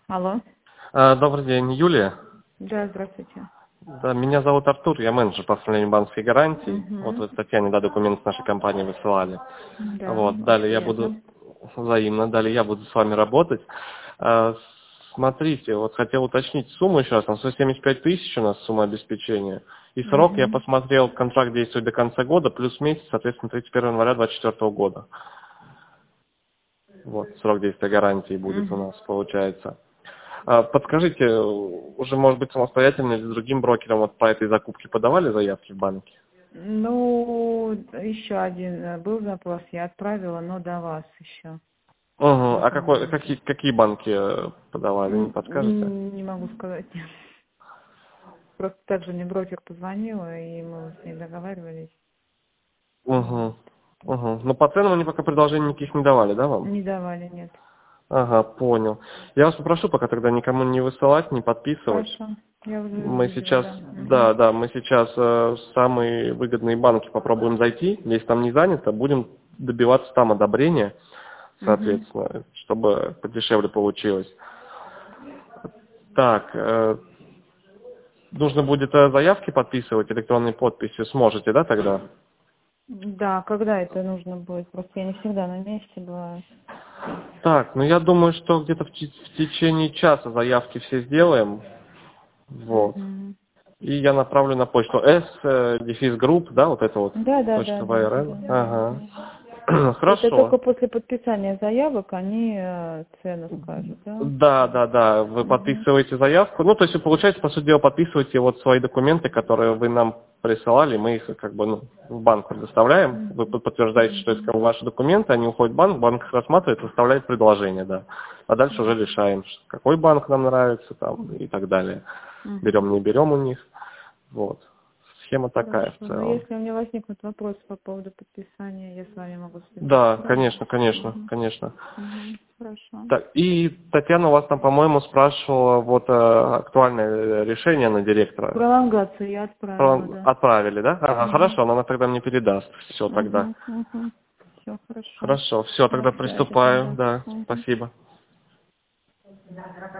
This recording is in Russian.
Алло. Добрый день, Юлия. Да, здравствуйте. Да, меня зовут Артур, я менеджер по оформлению банковской гарантии. Вот Угу. вы Татьяне, да, документы с нашей компании высылали. Да, Вот, очень далее я буду, приятно. взаимно, далее я буду с вами работать. А, Смотрите, вот хотел уточнить сумму еще раз, там 175 тысяч у нас сумма обеспечения. И срок я Угу. посмотрел, контракт действует до конца года, плюс месяц, соответственно, 31 января 2024 года. Вот, срок действия гарантии будет у Угу. нас, получается. Подскажите, уже, может быть, самостоятельно или с другим брокером вот по этой закупке подавали заявки в банке? Ну, еще один был запрос, я отправила, но до вас еще. Угу. А Пока не какие, пришло. какие банки подавали, не подскажете? Не могу сказать. Просто также мне брокер позвонила, и мы с ней договаривались. Угу. Вот. Угу. Но по ценам они пока предложений никаких не давали, да, вам? Не давали, нет. Ага, понял. Я вас попрошу пока тогда никому не высылать, не подписывать. Хорошо. Я уже Мы видела, сейчас, да. Угу. да, мы сейчас в самые выгодные банки попробуем зайти. Если там не занято, будем добиваться там одобрения, Угу. соответственно, чтобы подешевле получилось. Так, нужно будет заявки подписывать электронной подписью. Сможете, да, тогда? Да, когда это нужно будет? Просто я не всегда на месте бываю. Так, ну я думаю, что где-то в течение часа заявки все сделаем. Вот. Угу. И я направлю на почту s-group, да, вот это вот, Да, да, да, точка да, .vrl. да. Ага. Мгм. Это только Хорошо. после подписания заявок они цену скажут, да? Да. Вы Угу. подписываете заявку. Ну, то есть вы, получается, по сути дела, подписываете вот свои документы, которые вы нам присылали, мы их как бы ну, в банк предоставляем. Вы Угу. подтверждаете, что это как бы ваши документы, они уходят в банк их рассматривает, выставляет предложение, да. А дальше уже решаем, какой банк нам нравится там и так далее. Угу. Берем, не берем у них. Вот. Схема такая в Хорошо. Но целом. если у меня возникнут вопросы по поводу подписания, я с вами могу связаться, Да, да? конечно. Угу. Хорошо. Так, и Татьяна у вас там, по-моему, спрашивала вот актуальное решение на директора. Пролонгацию я отправила, да. Отправили, да? Ага, Угу. хорошо, но она тогда мне передаст. Все тогда. Угу. Угу. Все хорошо. Хорошо, все, На тогда связи приступаю, тогда. да, Угу. спасибо.